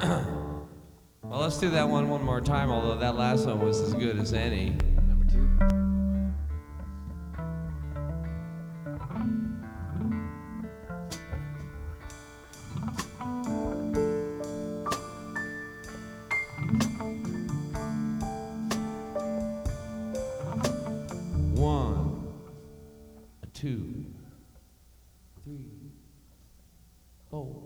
Well, let's do that one more time, although that last one was as good as any. Number two. One, two, three, four.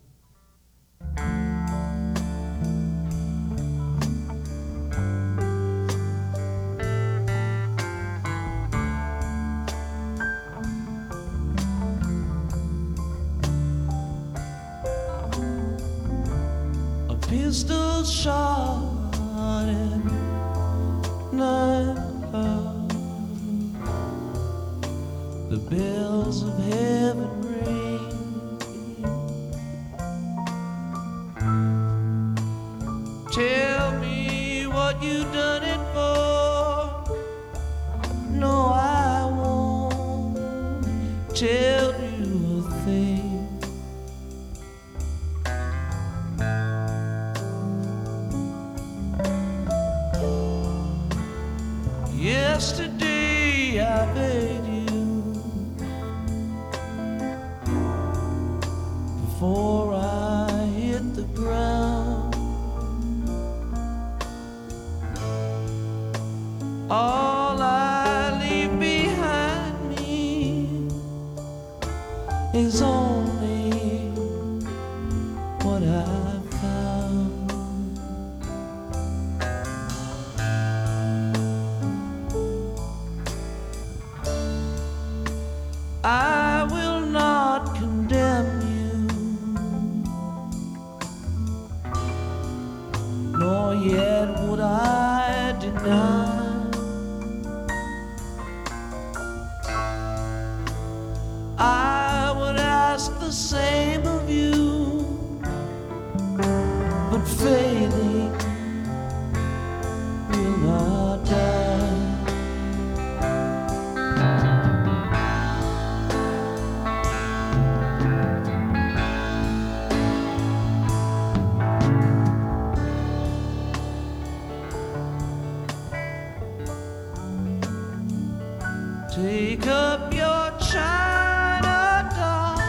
A pistol shot at night. The bells of heaven ring. Tell me what you done it for. No, I won't tell you a thing. Yesterday I begged you before I hit the ground. All I leave behind me is only what I found. I will not condemn you, nor yet would I deny. I would ask the same of you, but failing will not die. Take up your China doll.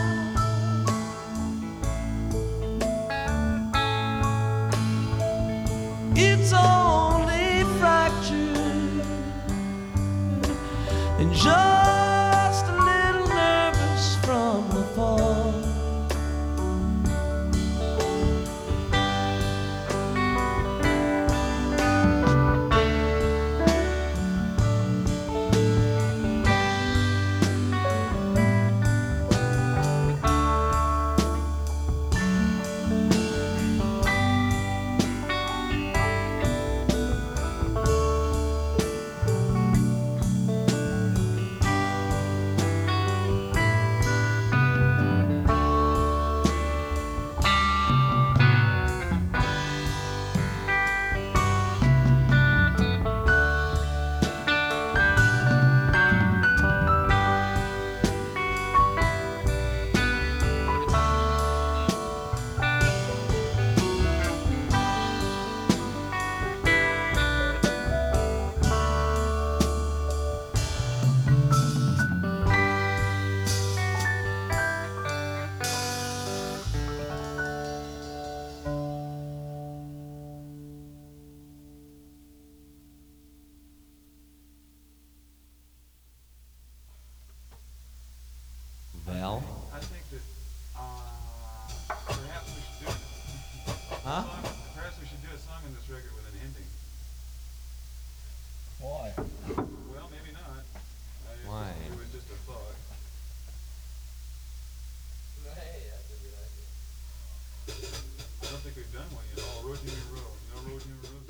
It's only fractured and just a little nervous from the fall. Val? I think that perhaps we should do Huh? perhaps we should do a song on this record with an ending. Why? Well, maybe not. Why? It was just a thought. Hey, that's a good idea. I don't think we've done one yet. Oh, Rosemary Road. You know Rosemary Road?